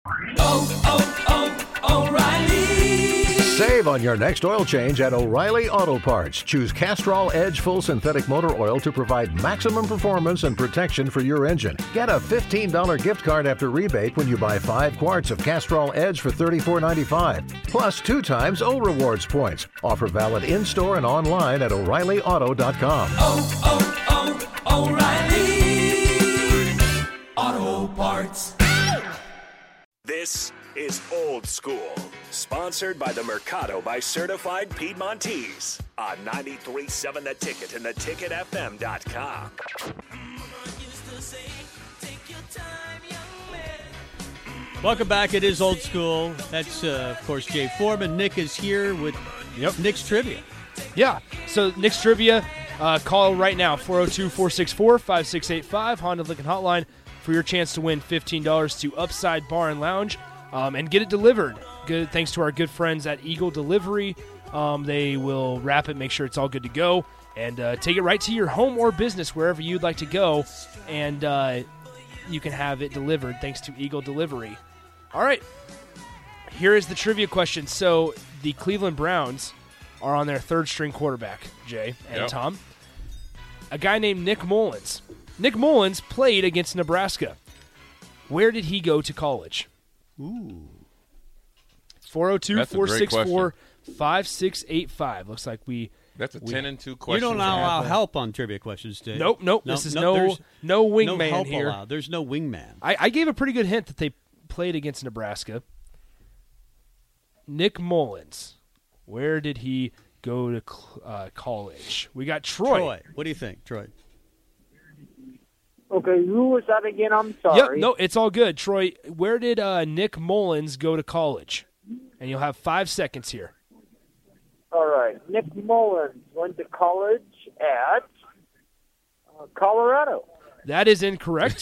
Save on your next oil change at O'Reilly Auto Parts. Choose Castrol Edge Full Synthetic Motor Oil to provide maximum performance and protection for your engine. Get a $15 gift card after rebate when you buy 5 quarts of Castrol Edge for $34.95. Plus 2 times O Rewards points. Offer valid in-store and online at O'ReillyAuto.com. O'Reilly Auto Parts. This is Old School, sponsored by the Mercado by Certified Piedmontese on 93.7 The Ticket and theticketfm.com. Welcome back. It is Old School. That's, of course, Jay Foreman. Nick is here with Nick's Trivia. Yeah, so Nick's Trivia, call right now, 402-464-5685, Honda Lincoln Hotline, for your chance to win $15 to Upside Bar and Lounge and get it delivered. Good, thanks to our good friends at Eagle Delivery. They will wrap it, make sure it's all good to go, and take it right to your home or business, wherever you'd like to go, and you can have it delivered thanks to Eagle Delivery. All right, here is the trivia question. So the Cleveland Browns are on their third-string quarterback, Jay and Tom. A guy named Nick Mullins. Nick Mullins played against Nebraska. Where did he go to college? Ooh. 402-464-5685. Looks like That's a 10-2 question. You don't allow help on trivia questions, Dave. Nope. This is no wingman help here. Allowed. There's no wingman. I gave a pretty good hint that they played against Nebraska. Nick Mullins. Where did he go to college? We got Troy. What do you think, Troy? Okay, who was that again? I'm sorry. Yep, no, it's all good. Troy, where did Nick Mullins go to college? And you'll have 5 seconds here. All right. Nick Mullins went to college at Colorado. That is incorrect.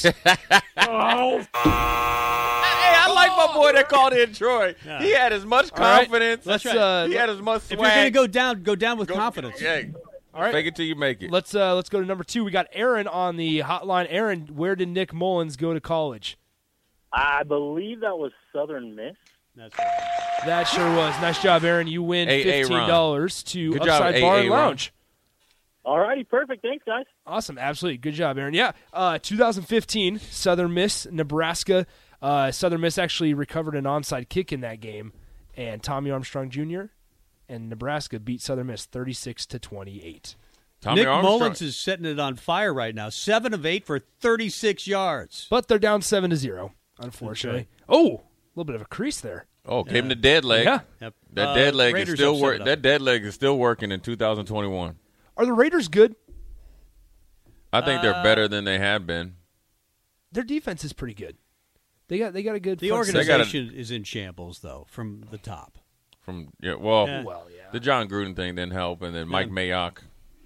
Hey, I like my boy that called in Troy. Yeah. He had as much confidence. Right. He had as much swag. If you're going to go down with confidence. Yeah. All right. Fake it till you make it. Let's go to number 2. We got Aaron on the hotline. Aaron, where did Nick Mullins go to college? I believe that was Southern Miss. That's right. That sure was. Nice job, Aaron. You win $15 to Good Upside job, Bar and Lounge. All righty, perfect. Thanks, guys. Awesome, absolutely. Good job, Aaron. Yeah, 2015, Southern Miss, Nebraska. Southern Miss actually recovered an onside kick in that game, and Tommy Armstrong Jr. and Nebraska beat Southern Miss 36-28. Nick Mullins is setting it on fire right now. 7 of 8 for 36 yards. But they're down 7-0, unfortunately. Okay. Oh, a little bit of a crease there. Oh, gave him the dead leg. Yeah. Yep. That dead leg Raiders is still working. That dead leg is still working in 2021. Are the Raiders good? I think they're better than they have been. Their defense is pretty good. They got a good. The organization is in shambles though from the top. The John Gruden thing didn't help, and then Mike Mayock.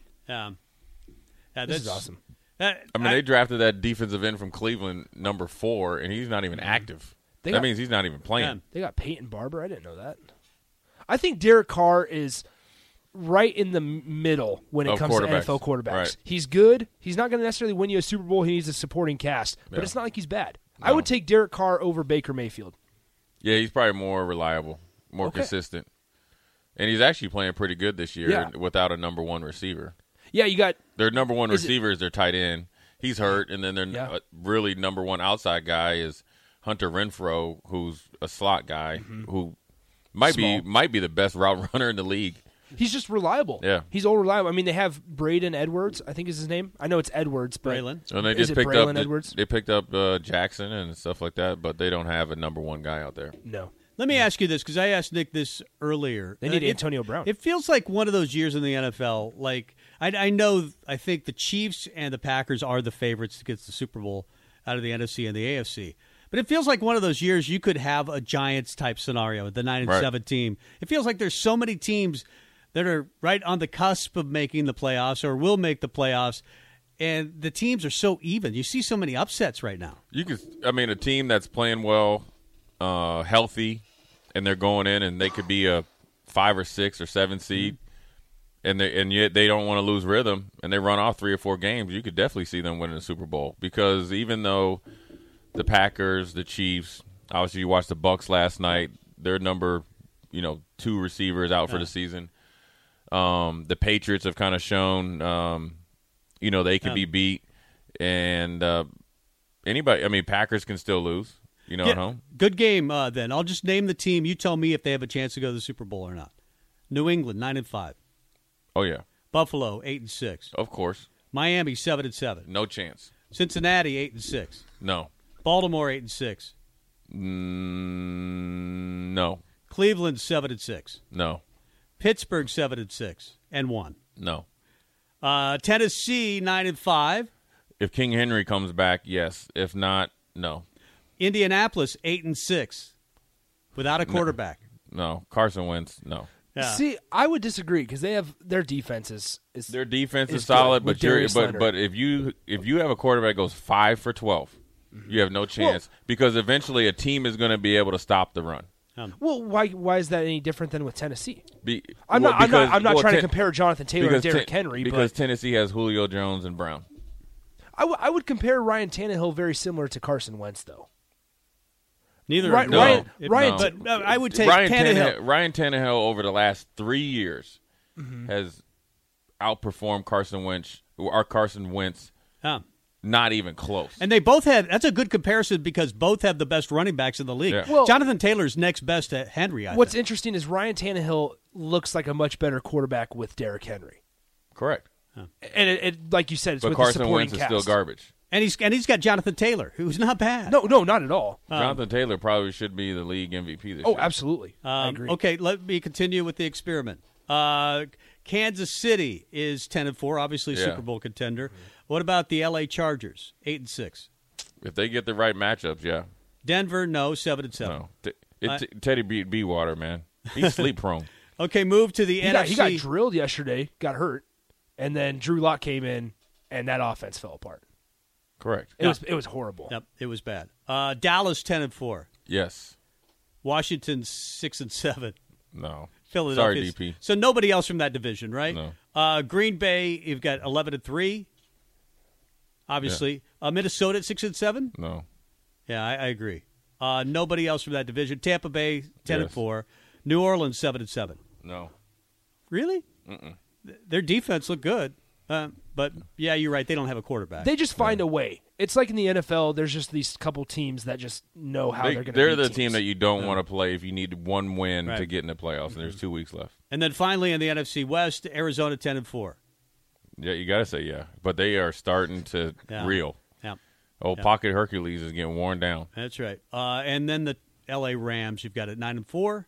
This is awesome. They drafted that defensive end from Cleveland, number 4, and he's not even active. That means he's not even playing. They got Peyton Barber. I didn't know that. I think Derek Carr is right in the middle when it comes to NFL quarterbacks. Right. He's good. He's not going to necessarily win you a Super Bowl. He needs a supporting cast, but it's not like he's bad. No. I would take Derek Carr over Baker Mayfield. Yeah, he's probably more reliable, more consistent. And he's actually playing pretty good this year without a number 1 receiver. Yeah, you got their number 1 receiver is their tight end. He's hurt, and then their really number 1 outside guy is Hunter Renfrow, who's a slot guy who might be the best route runner in the league. He's just reliable. Yeah. He's all reliable. I mean, they have Braden Edwards, I think is his name. I know it's Edwards, but Braylon. And they just picked up Edwards? They picked up Jackson and stuff like that, but they don't have a number 1 guy out there. No. Let me ask you this, because I asked Nick this earlier. They need Antonio Brown. It feels like one of those years in the NFL. Like I think the Chiefs and the Packers are the favorites to get the Super Bowl out of the NFC and the AFC. But it feels like one of those years you could have a Giants-type scenario with the 9-7 team. It feels like there's so many teams that are right on the cusp of making the playoffs or will make the playoffs, and the teams are so even. You see so many upsets right now. A team that's playing well, healthy, and they're going in, and they could be a 5 or 6 or 7 seed, and yet they don't want to lose rhythm, and they run off 3 or 4 games. You could definitely see them winning the Super Bowl, because even though the Packers, the Chiefs, Obviously, you watched the Bucks last night. Their number, 2 receivers out for the season. The Patriots have kind of shown, they can be beat. And Packers can still lose, at home. Good game, then. I'll just name the team. You tell me if they have a chance to go to the Super Bowl or not. New England, 9-5. Oh, yeah. Buffalo, 8-6. Of course. Miami, 7-7. No chance. Cincinnati, 8-6. No. Baltimore, 8-6. No. Cleveland, 7-6. No. Pittsburgh, 7-6 and 1. No. Tennessee, 9-5. If King Henry comes back, yes. If not, no. Indianapolis, 8-6, without a quarterback. No. Carson Wentz, no. Yeah. See, I would disagree because they have their defense is their defense is good solid, with but Darius Leonard. if you have a quarterback that goes 5 for 12, you have no chance because eventually a team is going to be able to stop the run. Well, why is that any different than with Tennessee? I'm not trying to compare Jonathan Taylor and Derrick Henry because but Tennessee has Julio Jones and Brown. I would compare Ryan Tannehill very similar to Carson Wentz, though. Neither. Ryan, but I would take Tannehill. Ryan Tannehill over the last 3 years has outperformed Carson Wentz. Not even close. And they both have. That's a good comparison because both have the best running backs in the league. Yeah. Well, Jonathan Taylor's next best to Henry. What's interesting is Ryan Tannehill looks like a much better quarterback with Derrick Henry. Correct. And it like you said, it's but with Carson the supporting Wentz cast. is still garbage. And he's got Jonathan Taylor, who's not bad. No, not at all. Jonathan Taylor probably should be the league MVP this year. Oh, absolutely. I agree. Okay, let me continue with the experiment. Kansas City is 10-4, obviously Super Bowl contender. What about the LA Chargers, 8-6? If they get the right matchups, yeah. Denver, no, 7-7. No. Teddy B. Water, man. He's sleep prone. Okay, move to the NFC. He got drilled yesterday, got hurt, and then Drew Lock came in, and that offense fell apart. Correct. It was horrible. Yep, it was bad. Dallas 10-4. Yes. Washington 6-7. No. Philadelphia. Sorry, DP. So nobody else from that division, right? No. Green Bay, you've got 11-3. Obviously, Minnesota at 6-7. No. Yeah, I agree. Nobody else from that division. Tampa Bay 10-4. New Orleans 7-7. No. Really? Mm-mm. Their defense looked good, but yeah, you're right. They don't have a quarterback. They just find a way. It's like in the NFL. There's just these couple teams that just know how they're going to. They're the teams. team that you don't want to play if you need one win to get in the playoffs, and there's 2 weeks left. And then finally in the NFC West, Arizona 10-4. Yeah, you got to say yeah, but they are starting to reel. Yeah. Pocket Hercules is getting worn down. That's right. And then the L.A. Rams, you've got it 9-4.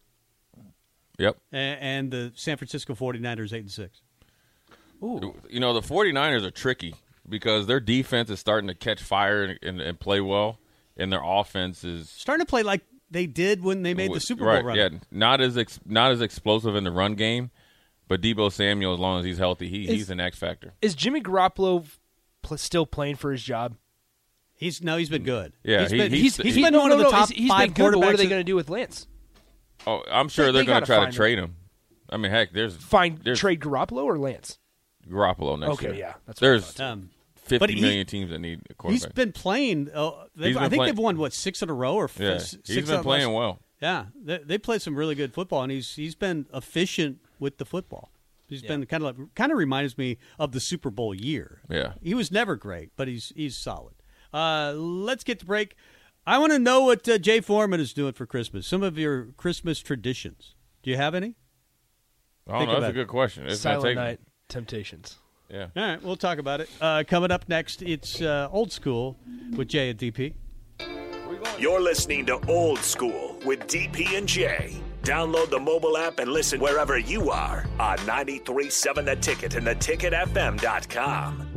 Yep. And the San Francisco 49ers 8-6. Ooh. The 49ers are tricky because their defense is starting to catch fire and play well, and their offense is starting to play like they did when they made the Super Bowl run. Yeah, not as explosive in the run game, but Deebo Samuel, as long as he's healthy, he's an X factor. Is Jimmy Garoppolo still playing for his job? He's been good. Yeah, he's been one of the top he's 5 been good, but what are they quarterbacks. going to do with Lance? Oh, I'm sure they're going to try to trade him. I mean, heck, there's trade Garoppolo or Lance? Garoppolo next year. Okay, yeah, that's there's what 50 million teams that need a quarterback. He's been playing. I think they've won 6 in a row or 6. He's been playing well. Yeah, they played some really good football, and he's been efficient with the football. He's been kind of reminds me of the Super Bowl year. Yeah, he was never great, but he's solid. Let's get to break. I want to know what Jay Foreman is doing for Christmas. Some of your Christmas traditions. Do you have any? I don't know. That's a good question. It's Silent Night Temptations. Yeah. All right, we'll talk about it. Coming up next, it's Old School with Jay and DP. You're listening to Old School with DP and Jay. Download the mobile app and listen wherever you are on 93.7 The Ticket and theticketfm.com.